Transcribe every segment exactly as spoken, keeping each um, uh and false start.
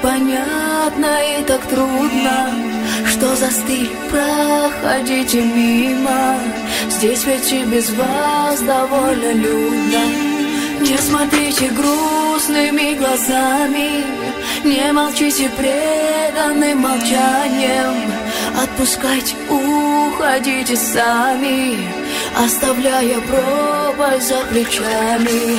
непонятно и так трудно, что застыли, проходите мимо. Здесь ведь и без вас довольно людно. Не смотрите грустными глазами, не молчите преданным молчанием. Отпускайте, уходите сами, оставляя пропасть за плечами.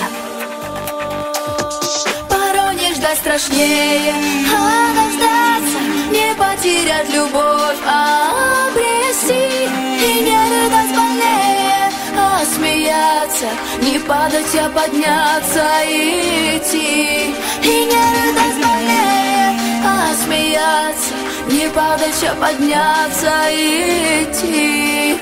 Порой не ждать страшнее, а дождаться, не потерять любовь, а обрести. И не рыдать больнее, а смеяться, не падать, а подняться и идти. И не рыдать больнее, а смеяться, не падать, а подняться и идти.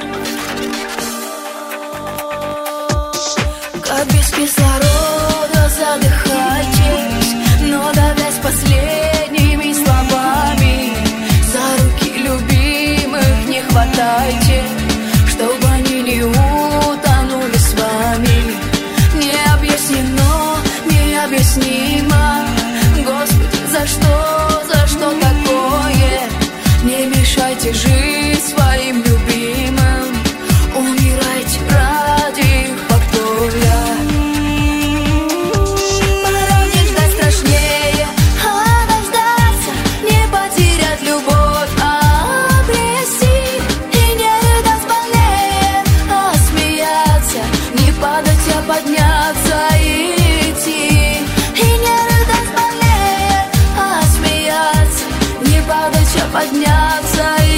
Как без кислорода задыхайтесь, но давясь последними словами, за руки любимых не хватайте, чтобы они не утонули с вами. Не объяснено, необъяснимо, Господи, за что, за что такое? Не мешайте жить своим любимым, умирайте ради их покоя. Порой не ждать страшнее, а дождаться, не потерять любовь, а обрести. И не рыдать больнее, а смеяться, не падать, а подняться и идти. И не рыдать больнее, а смеяться, не падать, а подняться и